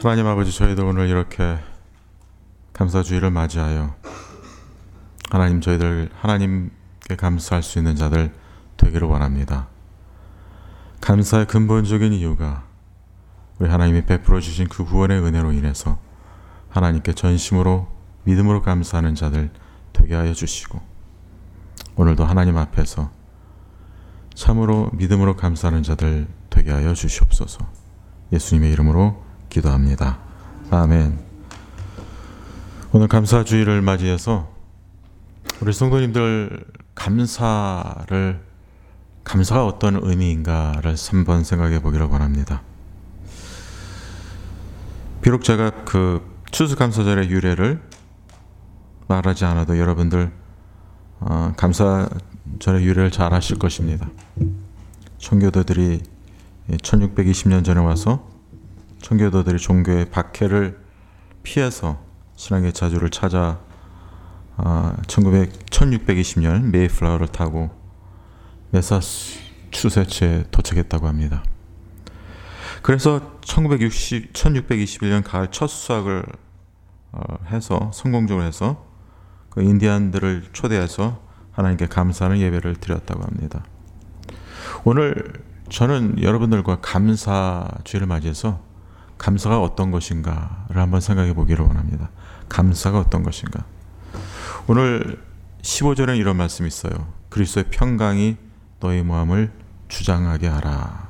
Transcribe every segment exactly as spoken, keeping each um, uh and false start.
하나님 아버지, 저희도 오늘 이렇게 감사주의를 맞이하여 하나님, 저희들 하나님께 감사할 수 있는 자들 되기를 원합니다. 감사의 근본적인 이유가 우리 하나님이 베풀어 주신 그 구원의 은혜로 인해서 하나님께 전심으로 믿음으로 감사하는 자들 되게 하여 주시고, 오늘도 하나님 앞에서 참으로 믿음으로 감사하는 자들 되게 하여 주시옵소서. 예수님의 이름으로 기도합니다. 아멘. 오늘 감사주의를 맞이해서 우리 성도님들 감사를 감사가 어떤 의미인가를 한번 생각해 보기를 원합니다. 비록 제가 그 추수감사절의 유래를 말하지 않아도 여러분들 어, 감사절의 유래를 잘 아실 것입니다. 청교도들이 천육백이십 년 전에 와서 청교도들이 종교의 박해를 피해서 신앙의 자주를 찾아 어, 천육백이십 년 메이플라워를 타고 매사추세츠에 도착했다고 합니다. 그래서 천육백이십일 년 가을 첫 수확을 어, 해서 성공적으로 해서 그 인디안들을 초대해서 하나님께 감사하는 예배를 드렸다고 합니다. 오늘 저는 여러분들과 감사주의를 맞이해서 감사가 어떤 것인가를 한번 생각해 보기를 원합니다. 감사가 어떤 것인가. 오늘 십오 절에는 이런 말씀이 있어요. 그리스도의 평강이 너희 마음을 주장하게 하라.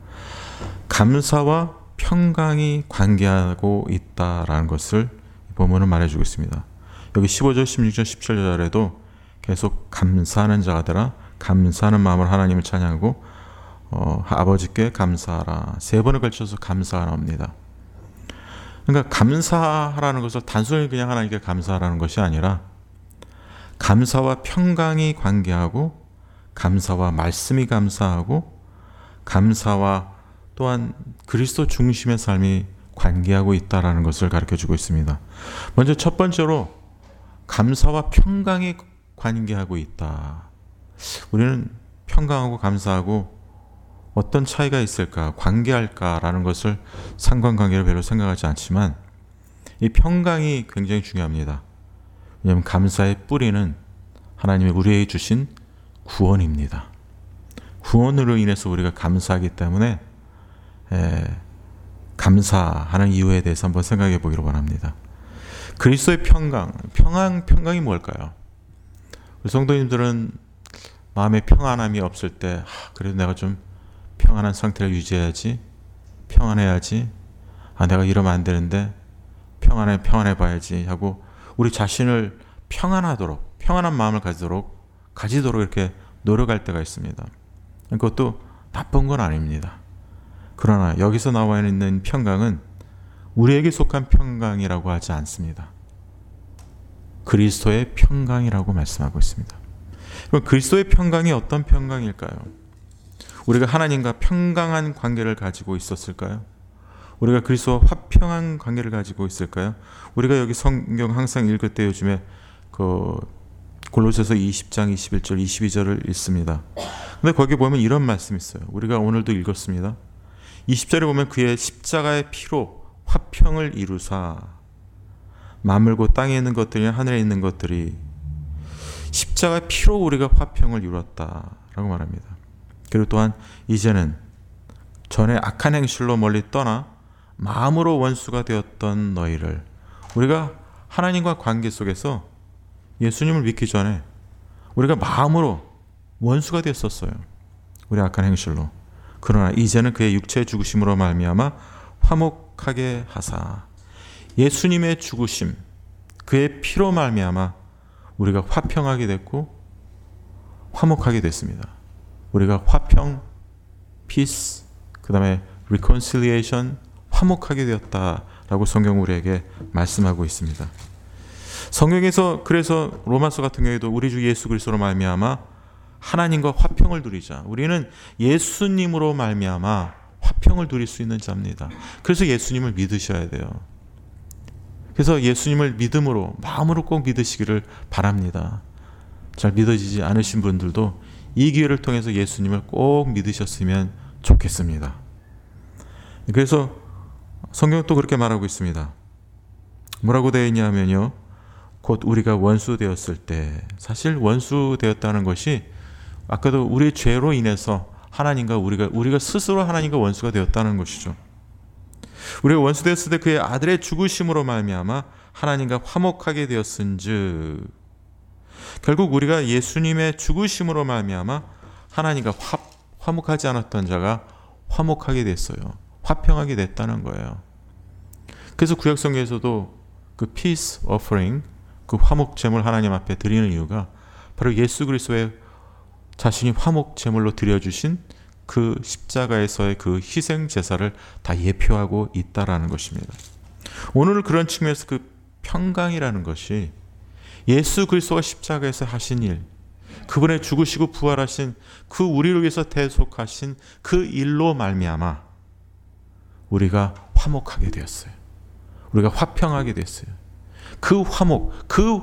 감사와 평강이 관계하고 있다라는 것을 본문은 말해주고 있습니다. 여기 십오 절, 십육 절, 십칠 절에도 계속 감사하는 자가 되라, 감사하는 마음으로 하나님을 찬양하고 어, 아버지께 감사하라, 세 번을 걸쳐서 감사합니다. 그러니까 감사하라는 것을 단순히 그냥 하나님께 감사하라는 것이 아니라 감사와 평강이 관계하고, 감사와 말씀이 감사하고, 감사와 또한 그리스도 중심의 삶이 관계하고 있다는 것을 가르쳐주고 있습니다. 먼저 첫 번째로 감사와 평강이 관계하고 있다. 우리는 평강하고 감사하고 어떤 차이가 있을까, 관계할까라는 것을 상관관계로 별로 생각하지 않지만 이 평강이 굉장히 중요합니다. 왜냐하면 감사의 뿌리는 하나님이 우리에게 주신 구원입니다. 구원으로 인해서 우리가 감사하기 때문에 에, 감사하는 이유에 대해서 한번 생각해 보기를 원합니다. 그리스도의 평강, 평안, 평강이 뭘까요? 우리 성도님들은 마음에 평안함이 없을 때 아, 그래도 내가 좀 평안한 상태를 유지해야지, 평안해야지, 아 내가 이러면 안 되는데 평안해 평안해 봐야지 하고 우리 자신을 평안하도록, 평안한 마음을 가지도록 가지도록 이렇게 노력할 때가 있습니다. 그것도 나쁜 건 아닙니다. 그러나 여기서 나와 있는 평강은 우리에게 속한 평강이라고 하지 않습니다. 그리스도의 평강이라고 말씀하고 있습니다. 그럼 그리스도의 평강이 어떤 평강일까요? 우리가 하나님과 평강한 관계를 가지고 있었을까요? 우리가 그리스도와 화평한 관계를 가지고 있을까요? 우리가 여기 성경 항상 읽을 때 요즘에 그 골로새서 이십 장 이십일 절 이십이 절을 읽습니다. 근데 거기 보면 이런 말씀이 있어요. 우리가 오늘도 읽었습니다. 이십 절에 보면 그의 십자가의 피로 화평을 이루사 만물고 땅에 있는 것들이나 하늘에 있는 것들이 십자가의 피로 우리가 화평을 이루었다라고 말합니다. 그리고 또한 이제는 전에 악한 행실로 멀리 떠나 마음으로 원수가 되었던 너희를, 우리가 하나님과 관계 속에서 예수님을 믿기 전에 우리가 마음으로 원수가 되었었어요. 우리 악한 행실로. 그러나 이제는 그의 육체의 죽으심으로 말미암아 화목하게 하사, 예수님의 죽으심, 그의 피로 말미암아 우리가 화평하게 됐고 화목하게 됐습니다. 우리가 화평, peace, 그 다음에 reconciliation, 화목하게 되었다라고 성경 우리에게 말씀하고 있습니다. 성경에서 그래서 로마서 같은 경우에도 우리 주 예수 그리스도로 말미암아 하나님과 화평을 누리자. 우리는 예수님으로 말미암아 화평을 누릴 수 있는 자입니다. 그래서 예수님을 믿으셔야 돼요. 그래서 예수님을 믿음으로, 마음으로 꼭 믿으시기를 바랍니다. 잘 믿어지지 않으신 분들도 이 기회를 통해서 예수님을 꼭 믿으셨으면 좋겠습니다. 그래서 성경은 또 그렇게 말하고 있습니다. 뭐라고 되어 있냐면요, 곧 우리가 원수 되었을 때, 사실 원수 되었다는 것이 아까도 우리의 죄로 인해서 하나님과 우리가 우리가 스스로 하나님과 원수가 되었다는 것이죠. 우리가 원수 되었을 때 그의 아들의 죽으심으로 말미암아 하나님과 화목하게 되었은즉, 결국 우리가 예수님의 죽으심으로 말미암아 하나님과 화, 화목하지 않았던 자가 화목하게 됐어요. 화평하게 됐다는 거예요. 그래서 구약성경에서도 그 peace offering, 그 화목 제물 하나님 앞에 드리는 이유가 바로 예수 그리스도의 자신이 화목 제물로 드려주신 그 십자가에서의 그 희생 제사를 다 예표하고 있다라는 것입니다. 오늘 그런 측면에서 그 평강이라는 것이 예수 그리스도가 십자가에서 하신 일, 그분의 죽으시고 부활하신 그 우리를 위해서 대속하신 그 일로 말미암아 우리가 화목하게 되었어요. 우리가 화평하게 됐어요. 그 화목, 그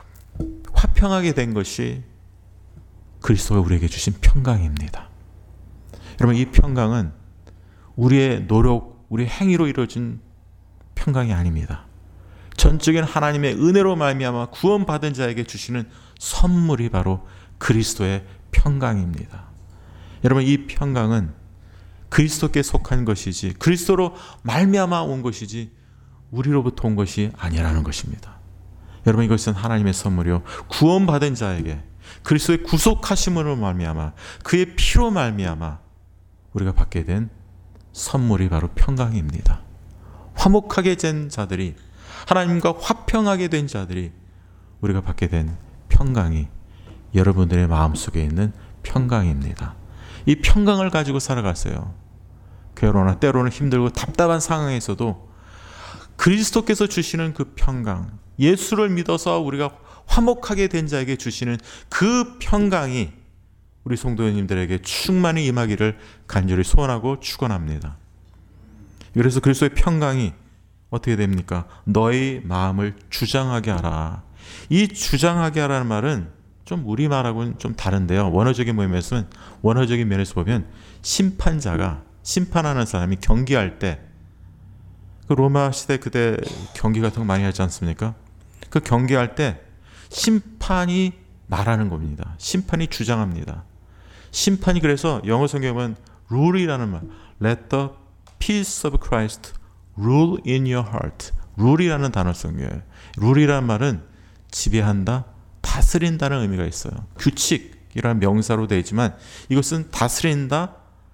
화평하게 된 것이 그리스도가 우리에게 주신 평강입니다. 여러분, 이 평강은 우리의 노력, 우리의 행위로 이루어진 평강이 아닙니다. 전적인 하나님의 은혜로 말미암아 구원받은 자에게 주시는 선물이 바로 그리스도의 평강입니다. 여러분, 이 평강은 그리스도께 속한 것이지 그리스도로 말미암아 온 것이지 우리로부터 온 것이 아니라는 것입니다. 여러분, 이것은 하나님의 선물이요, 구원받은 자에게 그리스도의 구속하심으로 말미암아 그의 피로 말미암아 우리가 받게 된 선물이 바로 평강입니다. 화목하게 된 자들이, 하나님과 화평하게 된 자들이 우리가 받게 된 평강이 여러분들의 마음속에 있는 평강입니다. 이 평강을 가지고 살아가세요. 괴로우나 때로는 힘들고 답답한 상황에서도 그리스도께서 주시는 그 평강, 예수를 믿어서 우리가 화목하게 된 자에게 주시는 그 평강이 우리 성도님들에게 충만히 임하기를 간절히 소원하고 축원합니다. 그래서 그리스도의 평강이 어떻게 됩니까? 너희 마음을 주장하게 하라. 이 주장하게 하라는 말은 좀 우리말하고는 좀 다른데요. 원어적인 모임에서는, 원어적인 면에서 보면 심판자가, 심판하는 사람이 경기할 때, 그 로마 시대 그때 경기 같은 거 많이 하지 않습니까? 그 경기할 때 심판이 말하는 겁니다. 심판이 주장합니다. 심판이, 그래서 영어 성경에 보면 rule이라는 말, let the peace of Christ rule in your heart. rule이라는 단어 성경이에요. rule이라는 말은 지배한다, 다스린다는 의미가 있어요. 규칙이라는 명사로 되어 있지만 이것은 다스린다,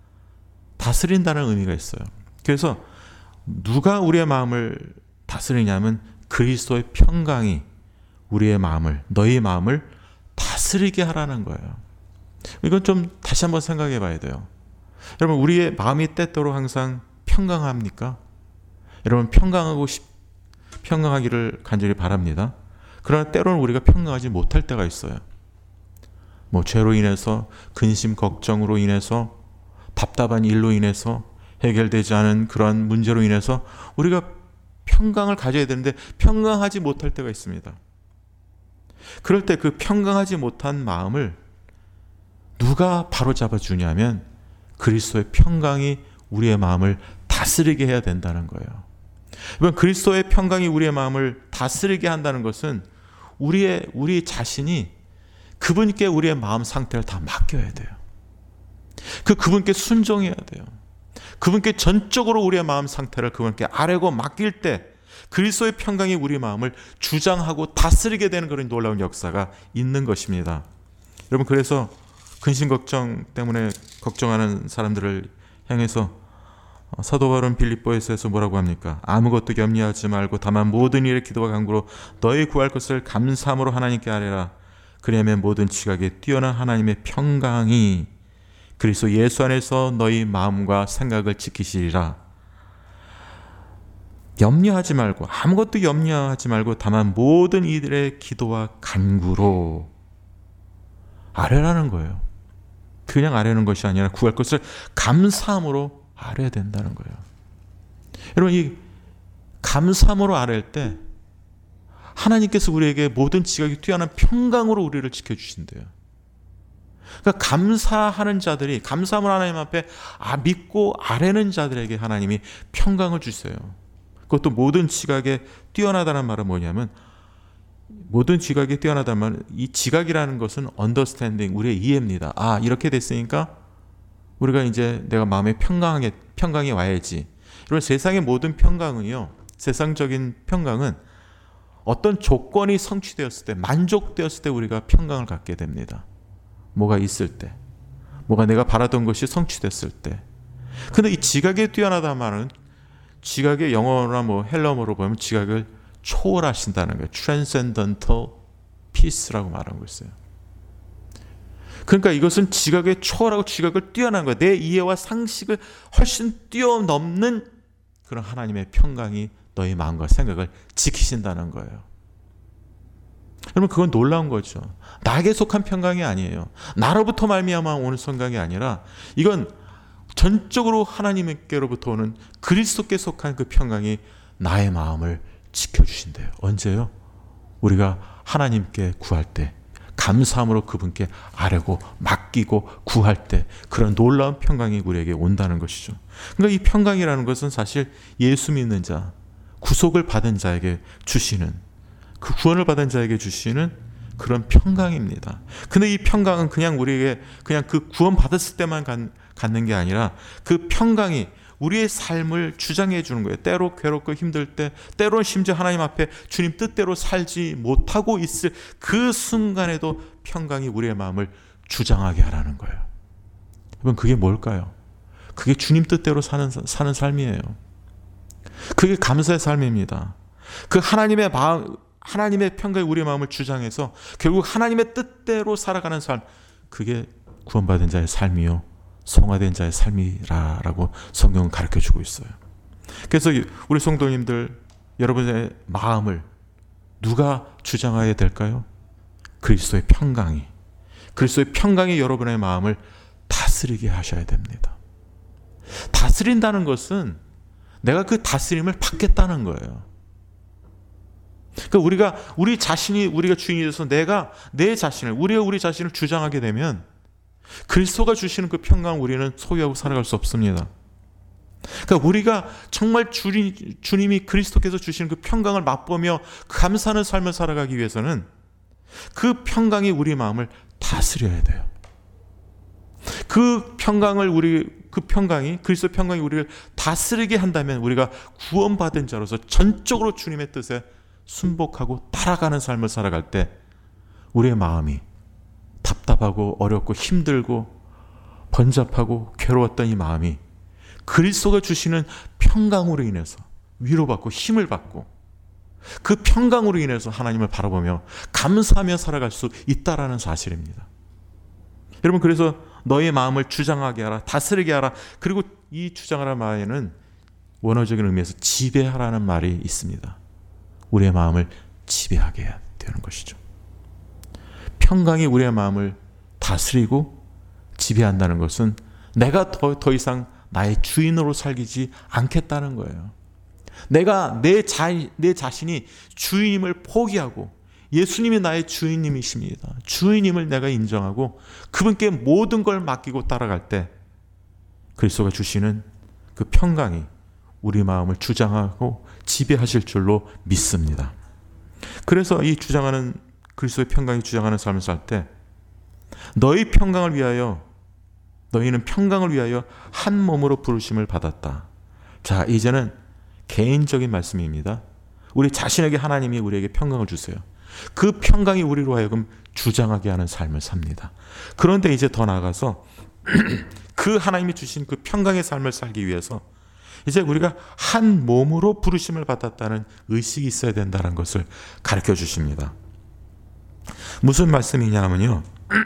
다스린다는 의미가 있어요. 그래서 누가 우리의 마음을 다스리냐면 그리스도의 평강이 우리의 마음을, 너희 마음을 다스리게 하라는 거예요. 이건 좀 다시 한번 생각해 봐야 돼요. 여러분, 우리의 마음이 때때로 항상 평강합니까? 여러분, 평강하고 싶, 평강하기를 간절히 바랍니다. 그러나 때로는 우리가 평강하지 못할 때가 있어요. 뭐 죄로 인해서, 근심 걱정으로 인해서, 답답한 일로 인해서, 해결되지 않은 그런 문제로 인해서 우리가 평강을 가져야 되는데 평강하지 못할 때가 있습니다. 그럴 때 그 평강하지 못한 마음을 누가 바로잡아 주냐면 그리스도의 평강이 우리의 마음을 다스리게 해야 된다는 거예요. 이번 그리스도의 평강이 우리의 마음을 다스리게 한다는 것은 우리의 우리 자신이 그분께 우리의 마음 상태를 다 맡겨야 돼요. 그 그분께 순종해야 돼요. 그분께 전적으로 우리의 마음 상태를 그분께 아뢰고 맡길 때 그리스도의 평강이 우리 마음을 주장하고 다스리게 되는 그런 놀라운 역사가 있는 것입니다. 여러분, 그래서 근심 걱정 때문에 걱정하는 사람들을 향해서 사도 바울은 빌립보에서 뭐라고 합니까? 아무것도 염려하지 말고 다만 모든 일에 기도와 간구로 너희 구할 것을 감사함으로 하나님께 아뢰라. 그리하면 모든 지각에 뛰어난 하나님의 평강이 그리스도 예수 안에서 너희 마음과 생각을 지키시리라. 염려하지 말고, 아무것도 염려하지 말고 다만 모든 이들의 기도와 간구로 아뢰라는 거예요. 그냥 아뢰는 것이 아니라 구할 것을 감사함으로 아뢰야 된다는 거예요. 여러분, 이 감사함으로 아뢰일 때 하나님께서 우리에게 모든 지각이 뛰어난 평강으로 우리를 지켜주신대요. 그러니까 감사하는 자들이, 감사함을 하나님 앞에 아, 믿고 아뢰는 자들에게 하나님이 평강을 주세요. 그것도 모든 지각에 뛰어나다는 말은 뭐냐면, 모든 지각에 뛰어나다는 말은, 이 지각이라는 것은 understanding, 우리의 이해입니다. 아, 이렇게 됐으니까 우리가 이제 내가 마음에 평강하게, 평강이 와야지. 이런 세상의 모든 평강은요, 세상적인 평강은 어떤 조건이 성취되었을 때, 만족되었을 때 우리가 평강을 갖게 됩니다. 뭐가 있을 때, 뭐가 내가 바라던 것이 성취됐을 때. 근데 이 지각에 뛰어나다 말은, 지각의 영어나 뭐 헬라어로 보면 지각을 초월하신다는 거예요. Transcendental Peace라고 말하고 있어요. 그러니까 이것은 지각에 초월하고 지각을 뛰어난 거예요. 내 이해와 상식을 훨씬 뛰어넘는 그런 하나님의 평강이 너의 마음과 생각을 지키신다는 거예요. 여러분, 그건 놀라운 거죠. 나에게 속한 평강이 아니에요. 나로부터 말미암아 오는 평강이 아니라, 이건 전적으로 하나님께로부터 오는 그리스도께 속한 그 평강이 나의 마음을 지켜주신대요. 언제요? 우리가 하나님께 구할 때, 감사함으로 그분께 아뢰고 맡기고 구할 때, 그런 놀라운 평강이 우리에게 온다는 것이죠. 그러니까 이 평강이라는 것은 사실 예수 믿는 자, 구속을 받은 자에게 주시는, 그 구원을 받은 자에게 주시는 그런 평강입니다. 근데 이 평강은 그냥 우리에게 그냥 그 구원 받았을 때만 갖는 게 아니라, 그 평강이 우리의 삶을 주장해 주는 거예요. 때로 괴롭고 힘들 때, 때로 심지어 하나님 앞에 주님 뜻대로 살지 못하고 있을 그 순간에도 평강이 우리의 마음을 주장하게 하라는 거예요. 여러분, 그게 뭘까요? 그게 주님 뜻대로 사는, 사는 삶이에요. 그게 감사의 삶입니다. 그 하나님의 마음, 하나님의 평강이 우리의 마음을 주장해서 결국 하나님의 뜻대로 살아가는 삶, 그게 구원받은 자의 삶이요, 성화된 자의 삶이라고 성경은 가르쳐주고 있어요. 그래서 우리 성도님들, 여러분의 마음을 누가 주장해야 될까요? 그리스도의 평강이, 그리스도의 평강이 여러분의 마음을 다스리게 하셔야 됩니다. 다스린다는 것은 내가 그 다스림을 받겠다는 거예요. 그러니까 우리가 우리 자신이, 우리가 주인이 돼서 내가 내 자신을, 우리가 우리 자신을 주장하게 되면 그리스도가 주시는 그 평강을 우리는 소유하고 살아갈 수 없습니다. 그러니까 우리가 정말 주님, 주님이 그리스도께서 주시는 그 평강을 맛보며 감사하는 삶을 살아가기 위해서는 그 평강이 우리 마음을 다스려야 돼요. 그 평강을 우리, 그 평강이, 그리스도 평강이 우리를 다스리게 한다면 우리가 구원받은 자로서 전적으로 주님의 뜻에 순복하고 따라가는 삶을 살아갈 때 우리의 마음이 답답하고 어렵고 힘들고 번잡하고 괴로웠던 이 마음이 그리스도가 주시는 평강으로 인해서 위로받고 힘을 받고, 그 평강으로 인해서 하나님을 바라보며 감사하며 살아갈 수 있다라는 사실입니다. 여러분, 그래서 너의 마음을 주장하게 하라, 다스리게 하라. 그리고 이 주장하라는 말에는 원어적인 의미에서 지배하라는 말이 있습니다. 우리의 마음을 지배하게 해야 되는 것이죠. 평강이 우리의 마음을 다스리고 지배한다는 것은 내가 더, 더 이상 나의 주인으로 살기지 않겠다는 거예요. 내가 내, 자, 내 자신이 주인임을 포기하고 예수님이 나의 주인님이십니다. 주인임을 내가 인정하고 그분께 모든 걸 맡기고 따라갈 때 그리스도가 주시는 그 평강이 우리 마음을 주장하고 지배하실 줄로 믿습니다. 그래서 이 주장하는, 그리스도의 평강이 주장하는 삶을 살 때 너희 평강을 위하여, 너희는 평강을 위하여 한 몸으로 부르심을 받았다. 자, 이제는 개인적인 말씀입니다. 우리 자신에게 하나님이 우리에게 평강을 주세요. 그 평강이 우리로 하여금 주장하게 하는 삶을 삽니다. 그런데 이제 더 나아가서 그 하나님이 주신 그 평강의 삶을 살기 위해서 이제 우리가 한 몸으로 부르심을 받았다는 의식이 있어야 된다는 것을 가르쳐 주십니다. 무슨 말씀이냐면요,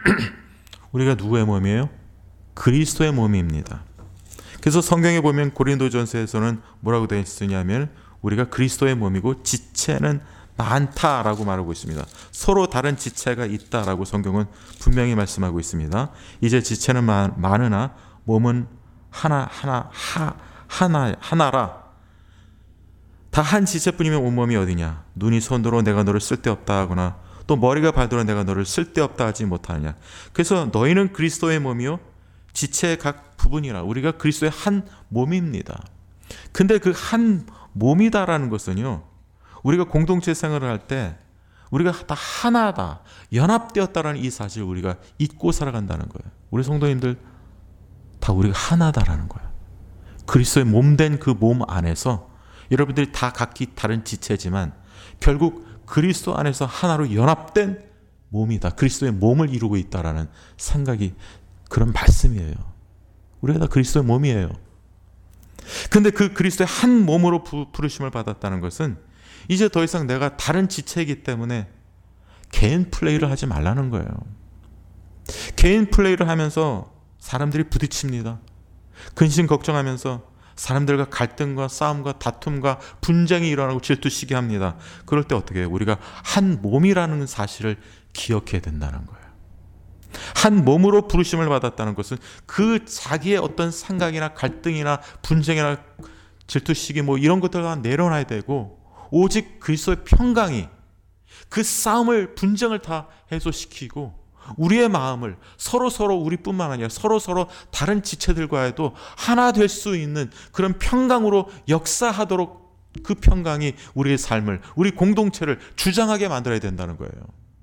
우리가 누구의 몸이에요? 그리스도의 몸입니다. 그래서 성경에 보면 고린도전서에서는 뭐라고 되어 있으냐면 우리가 그리스도의 몸이고 지체는 많다라고 말하고 있습니다. 서로 다른 지체가 있다라고 성경은 분명히 말씀하고 있습니다. 이제 지체는 많으나 몸은 하나 하나 하, 하나 하나라. 다 한 지체뿐이면 온몸이 어디냐? 눈이 손으로 내가 너를 쓸데없다 하거나 또 머리가 발도록 내가 너를 쓸데없다 하지 못하느냐. 그래서 너희는 그리스도의 몸이요 지체의 각 부분이라. 우리가 그리스도의 한 몸입니다. 근데 그 한 몸이다라는 것은요, 우리가 공동체 생활을 할 때 우리가 다 하나다, 연합되었다라는 이 사실을 우리가 잊고 살아간다는 거예요. 우리 성도님들 다 우리가 하나다라는 거예요. 그리스도의 몸된 그 몸 안에서 여러분들이 다 각기 다른 지체지만 결국 그리스도 안에서 하나로 연합된 몸이다. 그리스도의 몸을 이루고 있다라는 생각이, 그런 말씀이에요. 우리가 다 그리스도의 몸이에요. 근데 그 그리스도의 한 몸으로 부르심을 받았다는 것은 이제 더 이상 내가 다른 지체이기 때문에 개인 플레이를 하지 말라는 거예요. 개인 플레이를 하면서 사람들이 부딪힙니다. 근심 걱정하면서 사람들과 갈등과 싸움과 다툼과 분쟁이 일어나고 질투시게 합니다. 그럴 때 어떻게 해요? 우리가 한 몸이라는 사실을 기억해야 된다는 거예요. 한 몸으로 부르심을 받았다는 것은 그 자기의 어떤 생각이나 갈등이나 분쟁이나 질투시기 뭐 이런 것들을 다 내려놔야 되고, 오직 그리스도의 평강이 그 싸움을, 분쟁을 다 해소시키고 우리의 마음을 서로 서로, 우리뿐만 아니라 서로 서로 다른 지체들과도 하나 될 수 있는 그런 평강으로 역사하도록, 그 평강이 우리의 삶을, 우리 공동체를 주장하게 만들어야 된다는 거예요.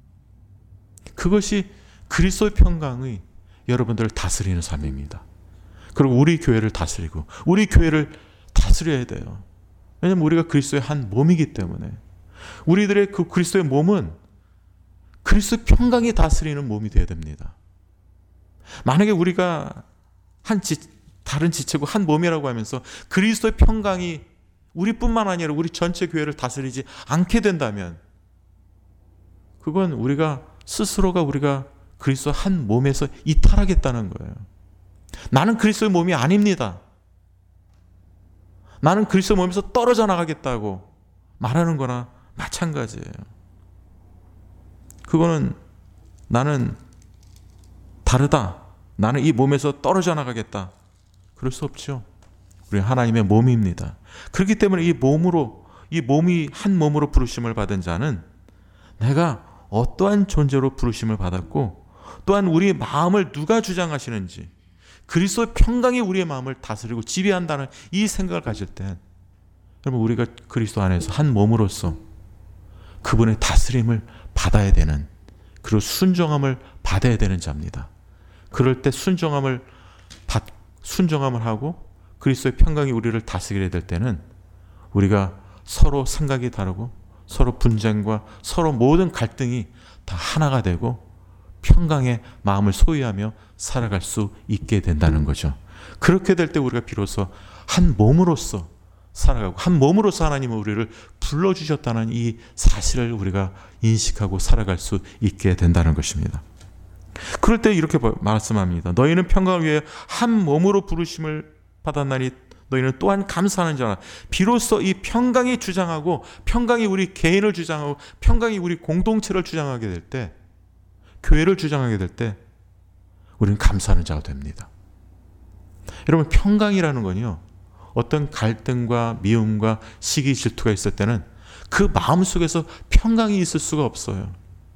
그것이 그리스도의 평강의 여러분들을 다스리는 삶입니다. 그리고 우리 교회를 다스리고 우리 교회를 다스려야 돼요. 왜냐하면 우리가 그리스도의 한 몸이기 때문에. 우리들의 그 그리스도의 몸은 그리스도의 평강이 다스리는 몸이 되어야 됩니다. 만약에 우리가 한 지, 다른 지체고 한 몸이라고 하면서 그리스도의 평강이 우리뿐만 아니라 우리 전체 교회를 다스리지 않게 된다면, 그건 우리가 스스로가 우리가 그리스도 한 몸에서 이탈하겠다는 거예요. 나는 그리스도의 몸이 아닙니다. 나는 그리스도 몸에서 떨어져 나가겠다고 말하는 거나 마찬가지예요. 그거는 나는 다르다, 나는 이 몸에서 떨어져 나가겠다, 그럴 수 없죠. 우리 하나님의 몸입니다. 그렇기 때문에 이 몸으로, 이 몸이 한 몸으로 부르심을 받은 자는 내가 어떠한 존재로 부르심을 받았고, 또한 우리의 마음을 누가 주장하시는지, 그리스도의 평강이 우리의 마음을 다스리고 지배한다는 이 생각을 가질 때, 여러분, 우리가 그리스도 안에서 한 몸으로서 그분의 다스림을 받아야 되는, 그리고 순종함을 받아야 되는 자입니다. 그럴 때 순종함을 받, 순종함을 하고 그리스도의 평강이 우리를 다스리게 될 때는 우리가 서로 생각이 다르고 서로 분쟁과 서로 모든 갈등이 다 하나가 되고 평강의 마음을 소유하며 살아갈 수 있게 된다는 거죠. 그렇게 될 때 우리가 비로소 한 몸으로서 살아가고, 한 몸으로서 하나님은 우리를 불러주셨다는 이 사실을 우리가 인식하고 살아갈 수 있게 된다는 것입니다. 그럴 때 이렇게 말씀합니다. 너희는 평강을 위해 한 몸으로 부르심을 받았나니 너희는 또한 감사하는 자라. 비로소 이 평강이 주장하고, 평강이 우리 개인을 주장하고, 평강이 우리 공동체를 주장하게 될 때, 교회를 주장하게 될 때 우리는 감사하는 자가 됩니다. 여러분, 평강이라는 건요, 어떤 갈등과 미움과 시기 질투가 있을 때는 그 마음속에서 평강이 있을 수가 없어요.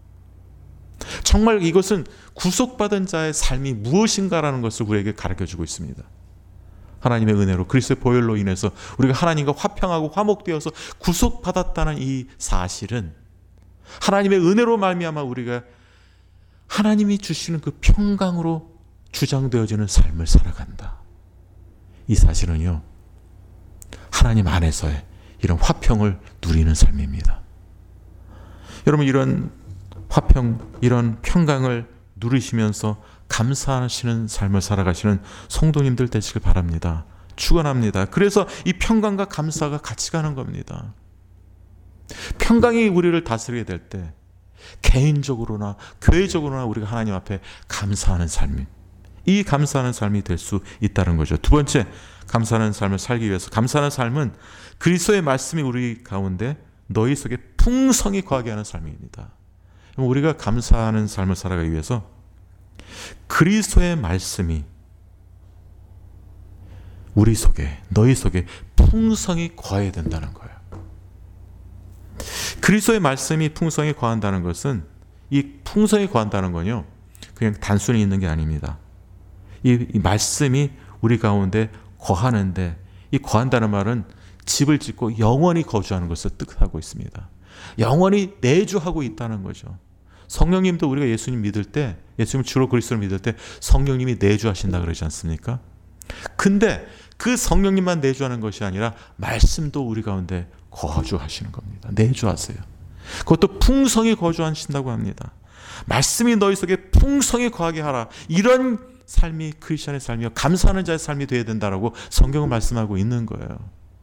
정말 이것은 구속받은 자의 삶이 무엇인가라는 것을 우리에게 가르쳐주고 있습니다. 하나님의 은혜로, 그리스도의 보혈로 인해서 우리가 하나님과 화평하고 화목되어서 구속받았다는 이 사실은 하나님의 은혜로 말미암아 우리가 하나님이 주시는 그 평강으로 주장되어지는 삶을 살아간다. 이 사실은요, 하나님 안에서의 이런 화평을 누리는 삶입니다. 여러분, 이런 화평, 이런 평강을 누리시면서 감사하시는 삶을 살아가시는 성도님들 되시길 바랍니다. 축원합니다. 그래서 이 평강과 감사가 같이 가는 겁니다. 평강이 우리를 다스리게 될 때 개인적으로나 교회적으로나 우리가 하나님 앞에 감사하는 삶이, 이 감사하는 삶이 될 수 있다는 거죠. 두 번째, 감사하는 삶을 살기 위해서, 감사하는 삶은 그리스도의 말씀이 우리 가운데 너희 속에 풍성히 거하게 하는 삶입니다. 우리가 감사하는 삶을 살아가기 위해서 그리스도의 말씀이 우리 속에, 너희 속에 풍성히 거해야 된다는 거예요. 그리스도의 말씀이 풍성히 거한다는 것은 이 풍성히 거한다는 건요, 그냥 단순히 있는 게 아닙니다. 이, 이 말씀이 우리 가운데 거하는데, 이 거한다는 말은 집을 짓고 영원히 거주하는 것을 뜻하고 있습니다. 영원히 내주하고 있다는 거죠. 성령님도 우리가 예수님 믿을 때, 예수님 주로 그리스도를 믿을 때 성령님이 내주하신다 그러지 않습니까? 근데 그 성령님만 내주하는 것이 아니라 말씀도 우리 가운데 거주하시는 겁니다. 내주하세요. 그것도 풍성히 거주하신다고 합니다. 말씀이 너희 속에 풍성히 거하게 하라. 이런 삶이 크리스천의 삶이요, 감사하는 자의 삶이 되어야 된다라고 성경은 말씀하고 있는 거예요.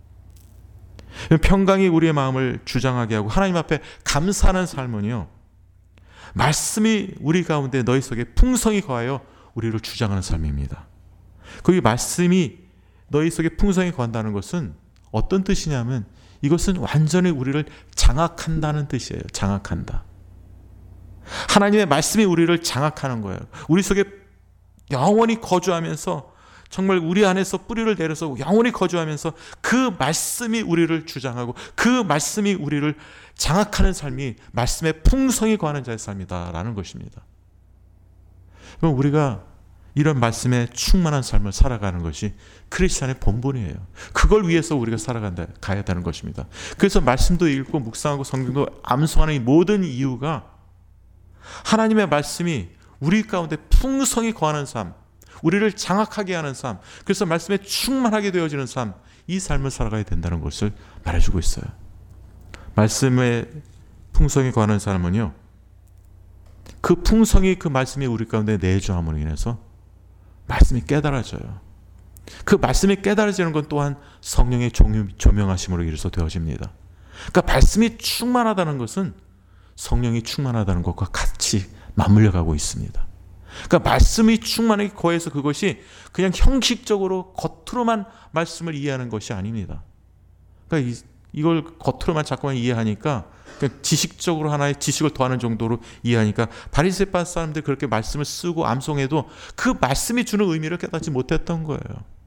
평강이 우리의 마음을 주장하게 하고 하나님 앞에 감사하는 삶은요, 말씀이 우리 가운데 너희 속에 풍성히 거하여 우리를 주장하는 삶입니다. 그 말씀이 너희 속에 풍성히 거한다는 것은 어떤 뜻이냐면, 이것은 완전히 우리를 장악한다는 뜻이에요. 장악한다. 하나님의 말씀이 우리를 장악하는 거예요. 우리 속에 영원히 거주하면서, 정말 우리 안에서 뿌리를 내려서 영원히 거주하면서 그 말씀이 우리를 주장하고 그 말씀이 우리를 장악하는 삶이 말씀의 풍성히 거하는 자의 삶이다라는 것입니다. 그럼 우리가 이런 말씀에 충만한 삶을 살아가는 것이 크리스천의 본분이에요. 그걸 위해서 우리가 살아간다, 가야 되는 것입니다. 그래서 말씀도 읽고 묵상하고 성경도 암송하는 이 모든 이유가 하나님의 말씀이 우리 가운데 풍성히 거하는 삶, 우리를 장악하게 하는 삶, 그래서 말씀에 충만하게 되어지는 삶, 이 삶을 살아가야 된다는 것을 말해주고 있어요. 말씀에 풍성히 거하는 삶은요, 그 풍성이 그 말씀이 우리 가운데 내주함으로 인해서 말씀이 깨달아져요. 그 말씀이 깨달아지는 건 또한 성령의 조명하심으로 인해서 되어집니다. 그러니까 말씀이 충만하다는 것은 성령이 충만하다는 것과 같이 맞물려 가고 있습니다. 그러니까 말씀이 충만하게 거해서 그것이 그냥 형식적으로 겉으로만 말씀을 이해하는 것이 아닙니다. 그러니까 이, 이걸 겉으로만 자꾸만 이해하니까, 그러니까 지식적으로 하나의 지식을 더하는 정도로 이해하니까 바리새파 사람들이 그렇게 말씀을 쓰고 암송해도 그 말씀이 주는 의미를 깨닫지 못했던 거예요.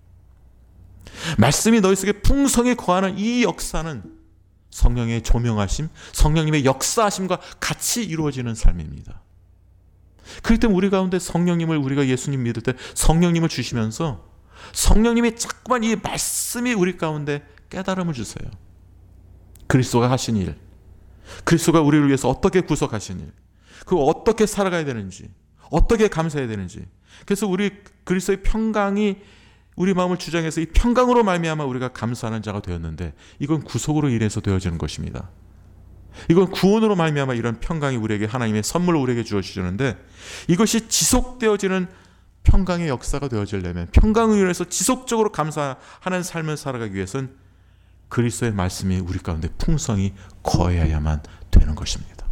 말씀이 너희 속에 풍성히 거하는 이 역사는 성령의 조명하심, 성령님의 역사하심과 같이 이루어지는 삶입니다. 그렇기 때문에 우리 가운데 성령님을, 우리가 예수님 믿을 때 성령님을 주시면서 성령님이 자꾸만 이 말씀이 우리 가운데 깨달음을 주세요. 그리스도가 하신 일, 그리스도가 우리를 위해서 어떻게 구속하신 일, 그거 어떻게 살아가야 되는지, 어떻게 감사해야 되는지. 그래서 우리 그리스도의 평강이 우리 마음을 주장해서 이 평강으로 말미암아 우리가 감사하는 자가 되었는데, 이건 구속으로 인해서 되어지는 것입니다. 이건 구원으로 말미암아 이런 평강이 우리에게, 하나님의 선물로 우리에게 주어지는데, 이것이 지속되어지는 평강의 역사가 되어지려면, 평강을 인해서 지속적으로 감사하는 삶을 살아가기 위해서는 그리스도의 말씀이 우리 가운데 풍성히 거해야만 되는 것입니다.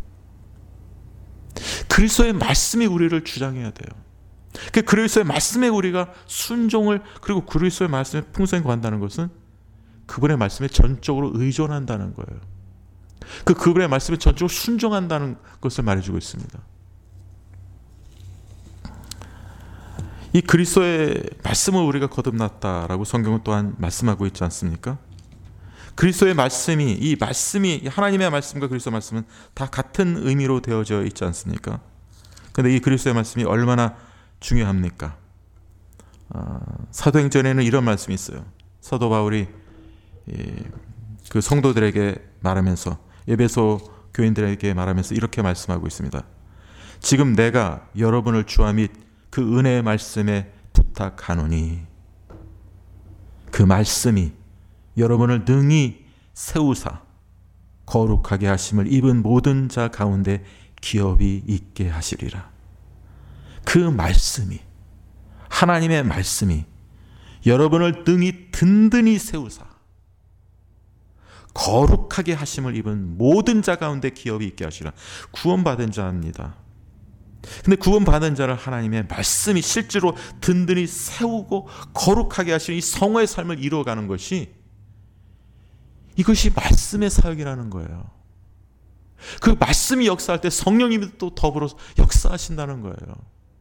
그리스도의 말씀이 우리를 주장해야 돼요. 그 그리스도의 말씀에 우리가 순종을, 그리고 그리스도의 말씀에 풍성히 거한다는 것은 그분의 말씀에 전적으로 의존한다는 거예요. 그 그분의 말씀에 전적으로 순종한다는 것을 말해주고 있습니다. 이 그리스도의 말씀을 우리가 거듭났다라고 성경은 또한 말씀하고 있지 않습니까? 그리스도의 말씀이, 이 말씀이, 하나님의 말씀과 그리스도의 말씀은 다 같은 의미로 되어져 있지 않습니까? 그런데 이 그리스도의 말씀이 얼마나 중요합니까? 어, 사도행전에는 이런 말씀이 있어요. 사도 바울이 그 성도들에게 말하면서, 에베소 교인들에게 말하면서 이렇게 말씀하고 있습니다. 지금 내가 여러분을 주와 및 그 은혜의 말씀에 부탁하노니, 그 말씀이 여러분을 능히 세우사 거룩하게 하심을 입은 모든 자 가운데 기업이 있게 하시리라. 그 말씀이, 하나님의 말씀이 여러분을 능히 든든히 세우사 거룩하게 하심을 입은 모든 자 가운데 기업이 있게 하시라. 구원받은 자입니다. 근데 구원받은 자를 하나님의 말씀이 실제로 든든히 세우고 거룩하게 하시는 이 성화의 삶을 이루어가는 것이, 이것이 말씀의 사역이라는 거예요. 그 말씀이 역사할 때 성령님이 또 더불어 역사하신다는 거예요.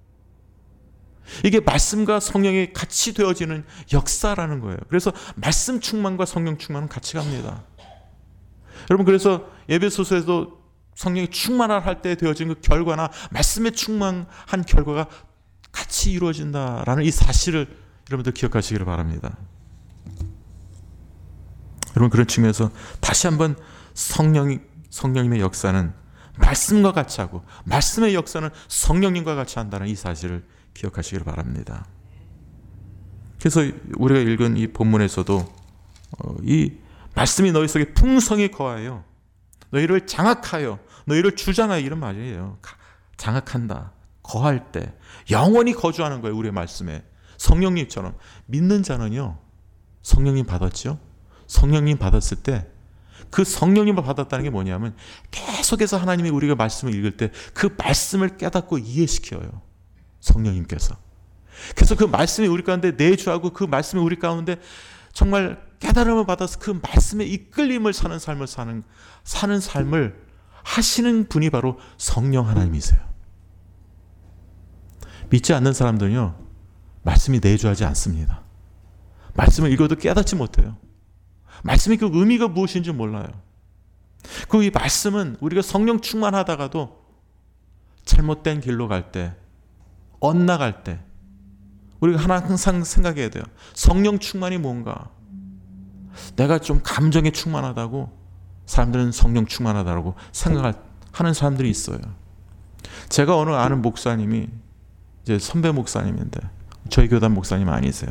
이게 말씀과 성령이 같이 되어지는 역사라는 거예요. 그래서 말씀 충만과 성령 충만은 같이 갑니다. 여러분, 그래서 에베소서에도 성령이 충만할 때 되어진 그 결과나 말씀에 충만한 결과가 같이 이루어진다라는 이 사실을 여러분들 기억하시기를 바랍니다. 여러분, 그런 측면에서 다시 한번 성령, 성령님의 역사는 말씀과 같이 하고 말씀의 역사는 성령님과 같이 한다는 이 사실을 기억하시기를 바랍니다. 그래서 우리가 읽은 이 본문에서도 이 말씀이 너희 속에 풍성히 거하여 너희를 장악하여 너희를 주장하여, 이런 말이에요. 장악한다, 거할 때 영원히 거주하는 거예요. 우리의 말씀에 성령님처럼. 믿는 자는요, 성령님 받았죠? 성령님 받았을 때 그 성령님을 받았다는 게 뭐냐면 계속해서 하나님이 우리가 말씀을 읽을 때 그 말씀을 깨닫고 이해시켜요. 성령님께서. 그래서 그 말씀이 우리 가운데 내주하고 그 말씀이 우리 가운데 정말 깨달음을 받아서 그 말씀의 이끌림을 사는 삶을 사는 사는 삶을 하시는 분이 바로 성령 하나님이세요. 믿지 않는 사람들은요, 말씀이 내주하지 않습니다. 말씀을 읽어도 깨닫지 못해요. 말씀의 그 의미가 무엇인지 몰라요. 그 이 말씀은 우리가 성령 충만하다가도 잘못된 길로 갈 때, 엇나갈 때 우리가 하나 항상 생각해야 돼요. 성령 충만이 뭔가? 내가 좀 감정에 충만하다고 사람들은 성령 충만하다고 생각하는 사람들이 있어요. 제가 어느 아는 목사님이, 이제 선배 목사님인데 저희 교단 목사님 아니세요.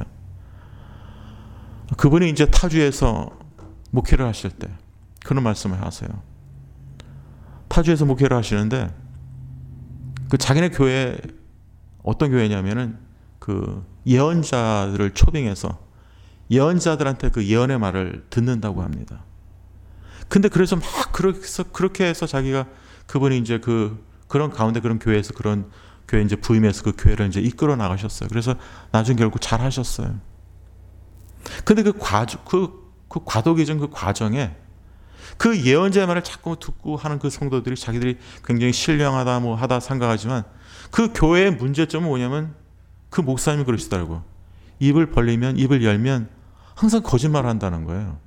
그분이 이제 타주에서 목회를 하실 때 그런 말씀을 하세요. 타주에서 목회를 하시는데 그 자기네 교회, 어떤 교회냐면은 그 예언자들을 초빙해서 예언자들한테 그 예언의 말을 듣는다고 합니다. 근데 그래서 막 그래서 그렇게 해서 자기가, 그분이 이제 그 그런 가운데 그런 교회에서 그런 교회 이제 부임해서 그 교회를 이제 이끌어 나가셨어요. 그래서 나중에 결국 잘 하셨어요. 근데 그 과정, 그, 그 과도기전 그 과정에 그 예언자의 말을 자꾸 듣고 하는 그 성도들이 자기들이 굉장히 신령하다 뭐 하다 생각하지만 그 교회의 문제점은 뭐냐면 그 목사님이 그러시더라고요. 입을 벌리면, 입을 열면 항상 거짓말 한다는 거예요.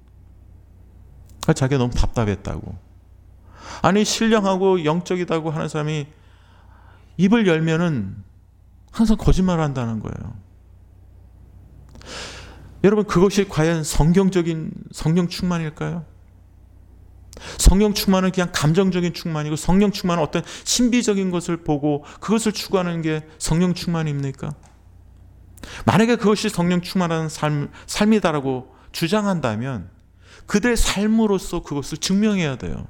자기가 너무 답답했다고. 아니, 신령하고 영적이다고 하는 사람이 입을 열면은 항상 거짓말 한다는 거예요. 여러분, 그것이 과연 성경적인 성령 충만일까요? 성령 충만은 그냥 감정적인 충만이고, 성령 충만은 어떤 신비적인 것을 보고 그것을 추구하는 게 성령 충만입니까? 만약에 그것이 성령 충만한 삶, 삶이다라고 주장한다면 그들의 삶으로서 그것을 증명해야 돼요.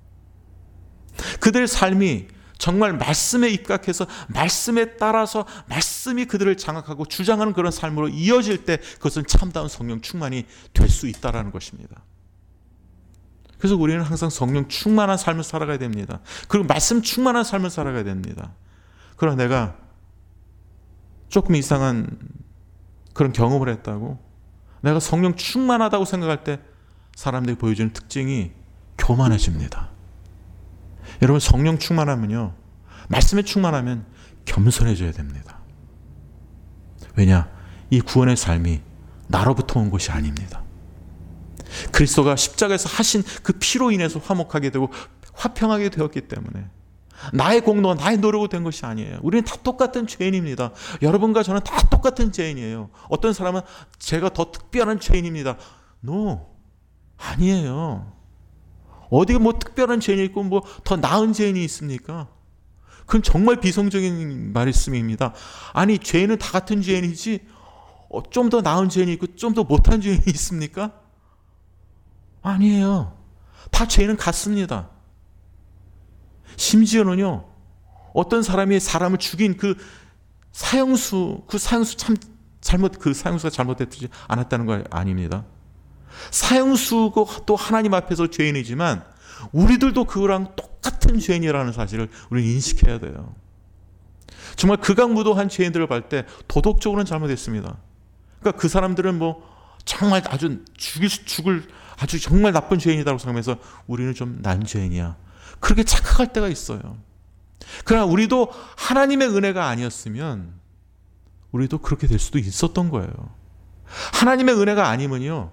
그들의 삶이 정말 말씀에 입각해서 말씀에 따라서 말씀이 그들을 장악하고 주장하는 그런 삶으로 이어질 때 그것은 참다운 성령 충만이 될 수 있다는 것입니다. 그래서 우리는 항상 성령 충만한 삶을 살아가야 됩니다. 그리고 말씀 충만한 삶을 살아가야 됩니다. 그러나 내가 조금 이상한 그런 경험을 했다고, 내가 성령 충만하다고 생각할 때 사람들이 보여주는 특징이 교만해집니다. 여러분, 성령 충만하면요, 말씀에 충만하면 겸손해져야 됩니다. 왜냐? 이 구원의 삶이 나로부터 온 것이 아닙니다. 그리스도가 십자가에서 하신 그 피로 인해서 화목하게 되고 화평하게 되었기 때문에 나의 공로가 나의 노력으로 된 것이 아니에요. 우리는 다 똑같은 죄인입니다. 여러분과 저는 다 똑같은 죄인이에요. 어떤 사람은 제가 더 특별한 죄인입니다. No, 아니에요. 어디가 뭐 특별한 죄인이 있고 뭐 더 나은 죄인이 있습니까? 그건 정말 비성적인 말씀입니다. 아니, 죄인은 다 같은 죄인이지 좀 더 나은 죄인이 있고 좀 더 못한 죄인이 있습니까? 아니에요. 다 죄인은 같습니다. 심지어는요, 어떤 사람이 사람을 죽인 그 사형수, 그 사형수 참 잘못, 그 사형수가 잘못되지 않았다는 거 아닙니다. 사형수고 또 하나님 앞에서 죄인이지만 우리들도 그거랑 똑같은 죄인이라는 사실을 우리는 인식해야 돼요. 정말 극악무도한 죄인들을 볼 때 도덕적으로는 잘못했습니다. 그러니까 그 사람들은 뭐 정말 아주 죽일 수 죽을 아주 정말 나쁜 죄인이라고 생각하면서 우리는 좀 난 죄인이야, 그렇게 착각할 때가 있어요. 그러나 우리도 하나님의 은혜가 아니었으면 우리도 그렇게 될 수도 있었던 거예요. 하나님의 은혜가 아니면요,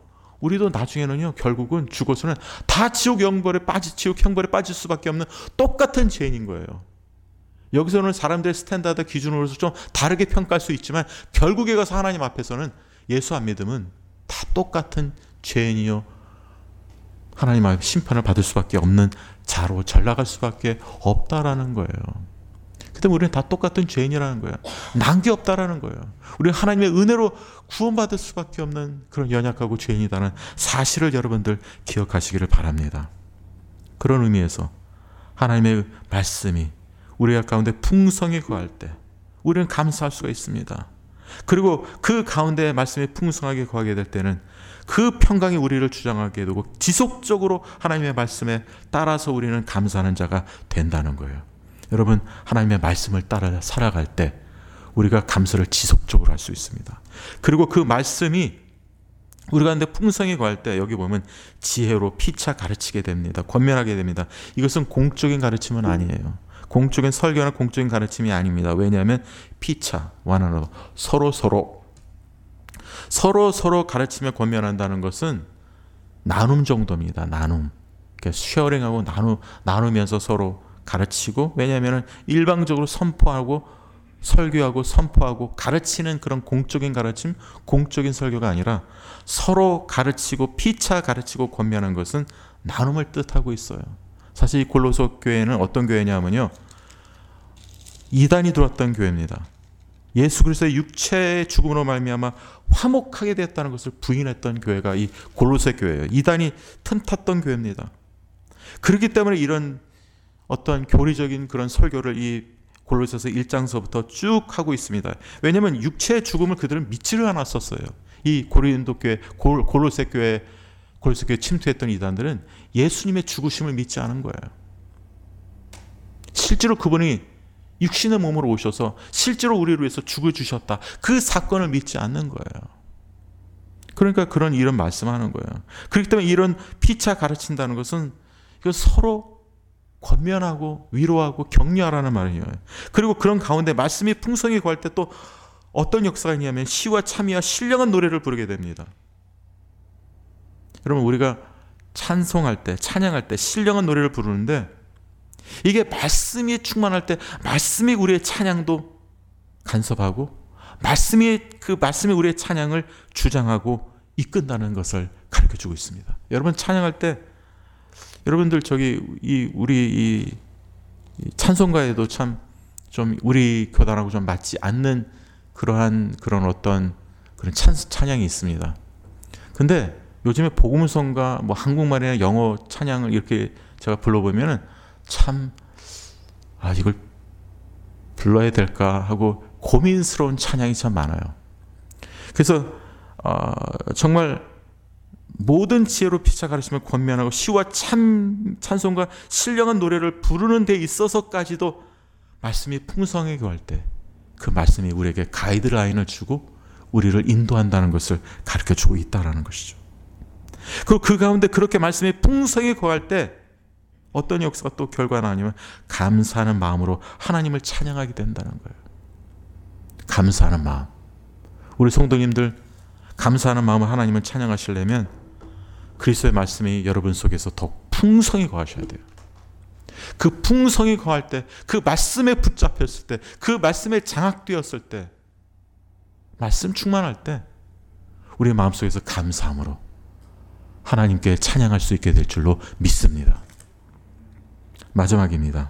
우리도 나중에는요, 결국은 죽어서는 다 지옥 형벌에 빠지, 지옥 형벌에 빠질 수밖에 없는 똑같은 죄인인 거예요. 여기서는 사람들의 스탠다드 기준으로서 좀 다르게 평가할 수 있지만 결국에 가서 하나님 앞에서는 예수 안 믿으면 다 똑같은 죄인이요, 하나님 앞에 심판을 받을 수밖에 없는 자로 전락할 수밖에 없다라는 거예요. 그때 우리는 다 똑같은 죄인이라는 거예요. 난 게 없다라는 거예요. 우리는 하나님의 은혜로 구원받을 수밖에 없는 그런 연약하고 죄인이라는 사실을 여러분들 기억하시기를 바랍니다. 그런 의미에서 하나님의 말씀이 우리가 가운데 풍성히 거할 때 우리는 감사할 수가 있습니다. 그리고 그 가운데 말씀이 풍성하게 거하게 될 때는 그 평강이 우리를 주장하게 되고 지속적으로 하나님의 말씀에 따라서 우리는 감사하는 자가 된다는 거예요. 여러분, 하나님의 말씀을 따라 살아갈 때 우리가 감사를 지속적으로 할 수 있습니다. 그리고 그 말씀이 우리 가운데 풍성히 거할 때 여기 보면 지혜로 피차 가르치게 됩니다. 권면하게 됩니다. 이것은 공적인 가르침은 아니에요. 공적인 설교나 공적인 가르침이 아닙니다. 왜냐하면 피차, 완화로 서로 서로 서로 서로 가르치며 권면한다는 것은 나눔 정도입니다. 나눔. 그러니까 쉐어링하고 나누, 나누면서 서로 가르치고, 왜냐하면 일방적으로 선포하고 설교하고 선포하고 가르치는 그런 공적인 가르침, 공적인 설교가 아니라 서로 가르치고 피차 가르치고 권면하는 것은 나눔을 뜻하고 있어요. 사실 이 골로새 교회는 어떤 교회냐면요, 이단이 들어왔던 교회입니다. 예수 그리스도의 육체의 죽음으로 말미암아 화목하게 됐다는 것을 부인했던 교회가 이 골로새 교회예요. 이단이 틈탔던 교회입니다. 그렇기 때문에 이런 어떤 교리적인 그런 설교를 이 골로새서 일 장서부터 쭉 하고 있습니다. 왜냐하면 육체의 죽음을 그들은 믿지를 않았었어요. 이 고린도 교회, 골, 골로새 교회, 골로새 교회 침투했던 이단들은 예수님의 죽으심을 믿지 않은 거예요. 실제로 그분이 육신의 몸으로 오셔서 실제로 우리를 위해서 죽어주셨다, 그 사건을 믿지 않는 거예요. 그러니까 그런 이런 말씀하는 거예요. 그렇기 때문에 이런 피차 가르친다는 것은 서로 권면하고 위로하고 격려하라는 말이에요. 그리고 그런 가운데 말씀이 풍성히 구할 때 또 어떤 역사가 있냐면 시와 참이와 신령한 노래를 부르게 됩니다. 여러분, 우리가 찬송할 때, 찬양할 때 신령한 노래를 부르는데 이게 말씀이 충만할 때 말씀이 우리의 찬양도 간섭하고 말씀이 그 말씀이 우리의 찬양을 주장하고 이끈다는 것을 가르쳐주고 있습니다. 여러분, 찬양할 때 여러분들 저기 이 우리 이 찬송가에도 참 좀 우리 교단하고 좀 맞지 않는 그러한 그런 어떤 그런 찬 찬양이 있습니다. 근데 요즘에 복음성가 뭐 한국말이나 영어 찬양을 이렇게 제가 불러보면은 참, 아, 이걸 불러야 될까 하고 고민스러운 찬양이 참 많아요. 그래서 어, 정말 모든 지혜로 피차 가르치며 권면하고 시와 참 찬송과 신령한 노래를 부르는 데 있어서까지도 말씀이 풍성하게 구할 때 그 말씀이 우리에게 가이드라인을 주고 우리를 인도한다는 것을 가르쳐주고 있다는 것이죠. 그리고 그 가운데 그렇게 말씀이 풍성하게 구할 때 어떤 역사가 또 결과는 아니면 감사하는 마음으로 하나님을 찬양하게 된다는 거예요. 감사하는 마음. 우리 성도님들 감사하는 마음으로 하나님을 찬양하시려면 그리스도의 말씀이 여러분 속에서 더 풍성히 거하셔야 돼요. 그 풍성히 거할 때, 그 말씀에 붙잡혔을 때, 그 말씀에 장악되었을 때, 말씀 충만할 때 우리의 마음속에서 감사함으로 하나님께 찬양할 수 있게 될 줄로 믿습니다. 마지막입니다.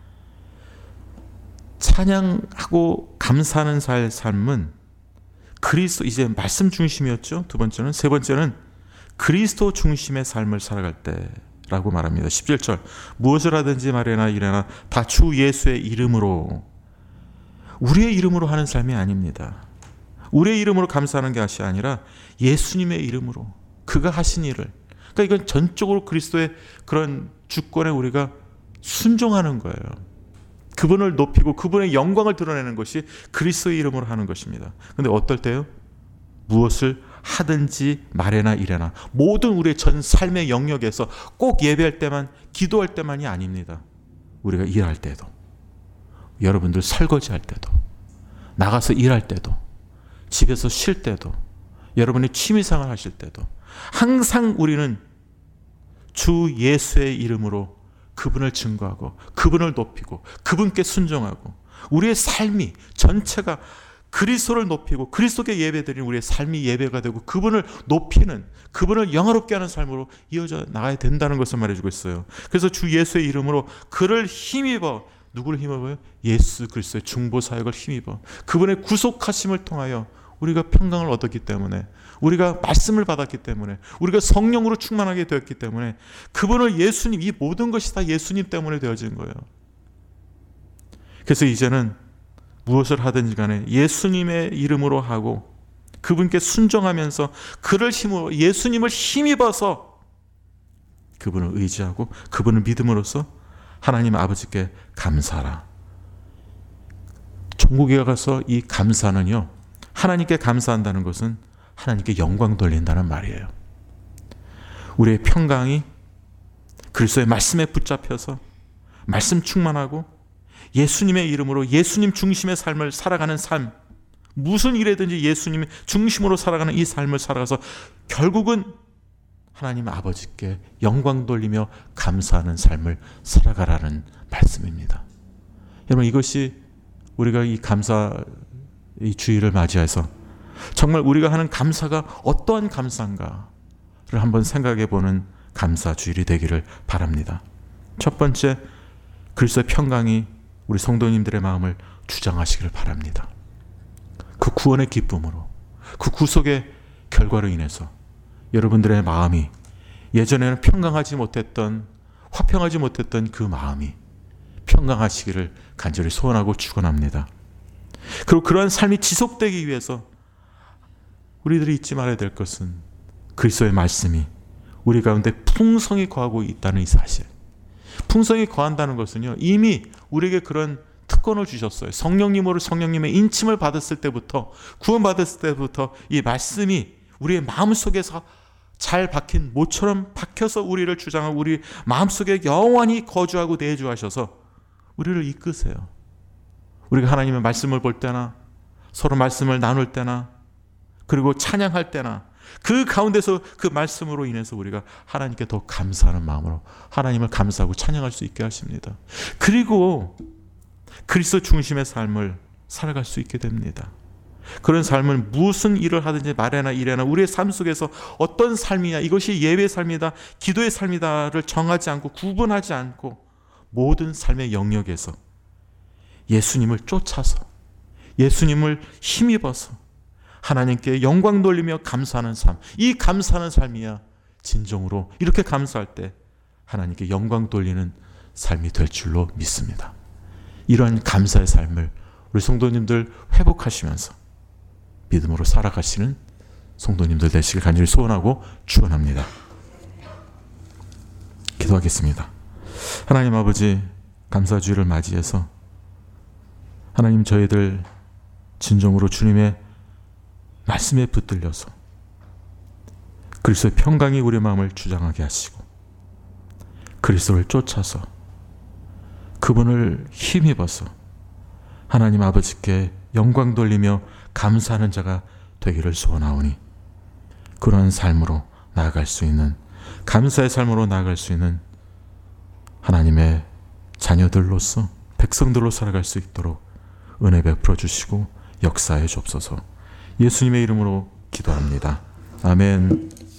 찬양하고 감사하는 살 삶은 그리스도, 이제 말씀 중심이었죠. 두 번째는, 세 번째는 그리스도 중심의 삶을 살아갈 때라고 말합니다. 십칠 절, 무엇을 하든지 말이나 이래나 다 주 예수의 이름으로, 우리의 이름으로 하는 삶이 아닙니다. 우리의 이름으로 감사하는 것이 아니라 예수님의 이름으로 그가 하신 일을, 그러니까 이건 전적으로 그리스도의 그런 주권에 우리가 순종하는 거예요. 그분을 높이고 그분의 영광을 드러내는 것이 그리스도의 이름으로 하는 것입니다. 그런데 어떨 때요? 무엇을 하든지 말해나 이래나, 모든 우리의 전 삶의 영역에서 꼭 예배할 때만, 기도할 때만이 아닙니다. 우리가 일할 때도, 여러분들 설거지할 때도, 나가서 일할 때도, 집에서 쉴 때도, 여러분이 취미생활 하실 때도, 항상 우리는 주 예수의 이름으로 그분을 증거하고 그분을 높이고 그분께 순종하고 우리의 삶이 전체가 그리스도를 높이고 그리스도께 예배드리는 우리의 삶이 예배가 되고 그분을 높이는, 그분을 영화롭게 하는 삶으로 이어져 나가야 된다는 것을 말해주고 있어요. 그래서 주 예수의 이름으로 그를 힘입어, 누구를 힘입어요? 예수 그리스도의 중보 사역을 힘입어 그분의 구속하심을 통하여 우리가 평강을 얻었기 때문에, 우리가 말씀을 받았기 때문에, 우리가 성령으로 충만하게 되었기 때문에, 그분을 예수님, 이 모든 것이 다 예수님 때문에 되어진 거예요. 그래서 이제는 무엇을 하든지 간에 예수님의 이름으로 하고 그분께 순종하면서 그를 힘으로, 예수님을 힘입어서 그분을 의지하고 그분을 믿음으로써 하나님 아버지께 감사하라. 천국에 가서 이 감사는요, 하나님께 감사한다는 것은 하나님께 영광 돌린다는 말이에요. 우리의 평강이 그리스도의 말씀에 붙잡혀서 말씀 충만하고 예수님의 이름으로 예수님 중심의 삶을 살아가는 삶, 무슨 일이든지 예수님의 중심으로 살아가는 이 삶을 살아가서 결국은 하나님 아버지께 영광 돌리며 감사하는 삶을 살아가라는 말씀입니다. 여러분, 이것이 우리가 이 감사 이 주일을 맞이해서 정말 우리가 하는 감사가 어떠한 감사인가를 한번 생각해 보는 감사 주일이 되기를 바랍니다. 첫 번째, 그리스도의 평강이 우리 성도님들의 마음을 주장하시기를 바랍니다. 그 구원의 기쁨으로, 그 구속의 결과로 인해서 여러분들의 마음이 예전에는 평강하지 못했던, 화평하지 못했던 그 마음이 평강하시기를 간절히 소원하고 축원합니다. 그리고 그러한 삶이 지속되기 위해서 우리들이 잊지 말아야 될 것은 그리스도의 말씀이 우리 가운데 풍성히 거하고 있다는 이 사실. 풍성히 거한다는 것은요, 이미 우리에게 그런 특권을 주셨어요. 성령님으로 성령님의 인침을 받았을 때부터, 구원받았을 때부터 이 말씀이 우리의 마음속에서 잘 박힌 모처럼 박혀서 우리를 주장하고 우리 마음속에 영원히 거주하고 내주하셔서 우리를 이끄세요. 우리가 하나님의 말씀을 볼 때나 서로 말씀을 나눌 때나 그리고 찬양할 때나 그 가운데서 그 말씀으로 인해서 우리가 하나님께 더 감사하는 마음으로 하나님을 감사하고 찬양할 수 있게 하십니다. 그리고 그리스도 중심의 삶을 살아갈 수 있게 됩니다. 그런 삶은 무슨 일을 하든지 말이나 일이나 우리의 삶 속에서 어떤 삶이냐, 이것이 예배의 삶이다, 기도의 삶이다를 정하지 않고 구분하지 않고 모든 삶의 영역에서 예수님을 쫓아서 예수님을 힘입어서 하나님께 영광 돌리며 감사하는 삶, 이 감사하는 삶이야 진정으로 이렇게 감사할 때 하나님께 영광 돌리는 삶이 될 줄로 믿습니다. 이러한 감사의 삶을 우리 성도님들 회복하시면서 믿음으로 살아가시는 성도님들 되시길 간절히 소원하고 축원합니다. 기도하겠습니다. 하나님 아버지, 감사주일을 맞이해서 하나님, 저희들 진정으로 주님의 말씀에 붙들려서 그리스도의 평강이 우리의 마음을 주장하게 하시고 그리스도를 쫓아서 그분을 힘입어서 하나님 아버지께 영광 돌리며 감사하는 자가 되기를 소원하오니, 그러한 삶으로 나아갈 수 있는, 감사의 삶으로 나아갈 수 있는 하나님의 자녀들로서, 백성들로 살아갈 수 있도록 은혜 베풀어 주시고 역사해 주옵소서. 예수님의 이름으로 기도합니다. 아멘.